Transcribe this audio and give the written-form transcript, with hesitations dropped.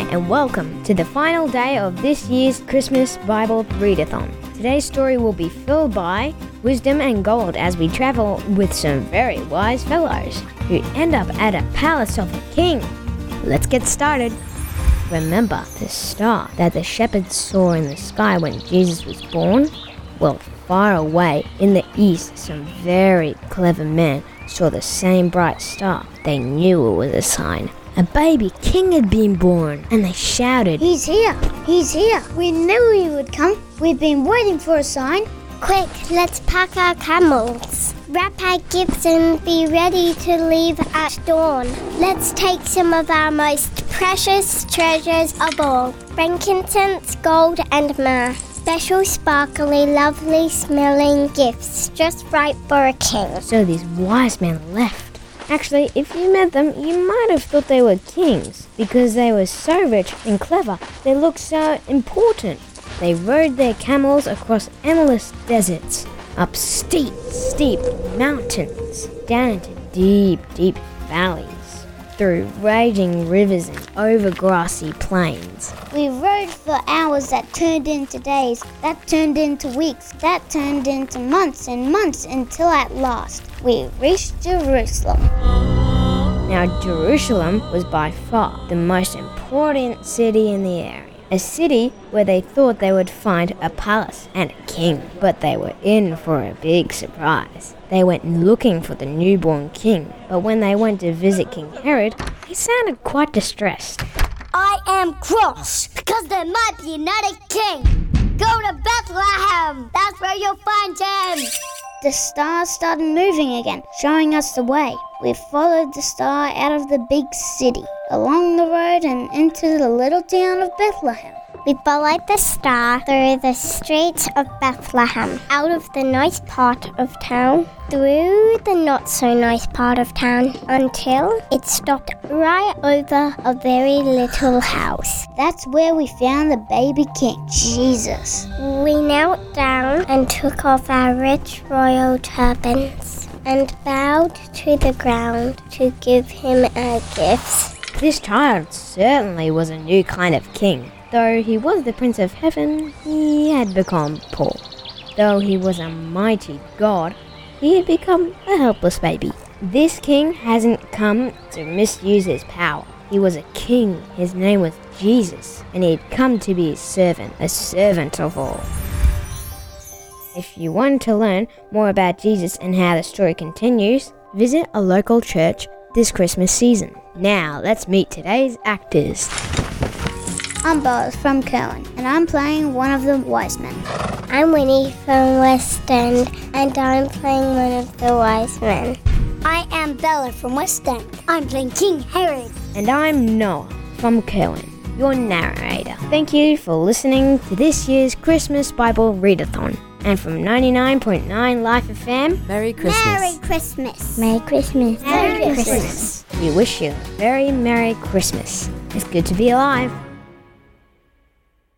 and welcome to the final day of this year's Christmas Bible Readathon. Today's story will be filled by wisdom and gold as we travel with some very wise fellows who end up at a palace of a king. Let's get started. Remember the star that the shepherds saw in the sky when Jesus was born? Well, far away in the east, some very clever men saw the same bright star. They knew it was a sign. A baby king had been born, and they shouted, "He's here! He's here! We knew he would come. We've been waiting for a sign." Quick, let's pack our camels. Wrap our gifts and be ready to leave at dawn. Let's take some of our most precious treasures of all. Frankincense, gold and myrrh. Special, sparkly, lovely smelling gifts, just right for a king. So these wise men left. Actually, if you met them, you might have thought they were kings, because they were so rich and clever, they looked so important. They rode their camels across endless deserts, up steep mountains, down into deep valleys, through raging rivers and over grassy plains. We rode for hours that turned into days, that turned into weeks, that turned into months and months, until at last we reached Jerusalem. Now, Jerusalem was by far the most important city in the area. A city where they thought they would find a palace and a king, but they were in for a big surprise. They went looking for the newborn king, but when they went to visit King Herod, he sounded quite distressed. I am cross because there might be another king. Go to Bethlehem. That's where you'll find him. The star started moving again, showing us the way. We followed the star out of the big city, along the road and into the little town of Bethlehem. We followed the star through the streets of Bethlehem, out of the nice part of town, through the not so nice part of town, until it stopped right over a very little house. That's where we found the baby king, Jesus. We knelt down and took off our rich royal turbans and bowed to the ground to give him our gifts. This child certainly was a new kind of king. Though he was the Prince of Heaven, he had become poor. Though he was a mighty God, he had become a helpless baby. This king hasn't come to misuse his power. He was a king. His name was Jesus, and he had come to be his servant, a servant of all. If you want to learn more about Jesus and how the story continues, visit a local church this Christmas season. Now, let's meet today's actors. I'm Boaz from Kerwin, and I'm playing one of the wise men. I'm Winnie from West End, and I'm playing one of the wise men. I am Bella from West End. I'm playing King Herod. And I'm Noah from Kerwin, your narrator. Thank you for listening to this year's Christmas Bible Readathon. And from 99.9 Life FM, Merry Christmas. Merry Christmas. Merry Christmas. Merry Christmas. We wish you a very Merry Christmas. It's good to be alive.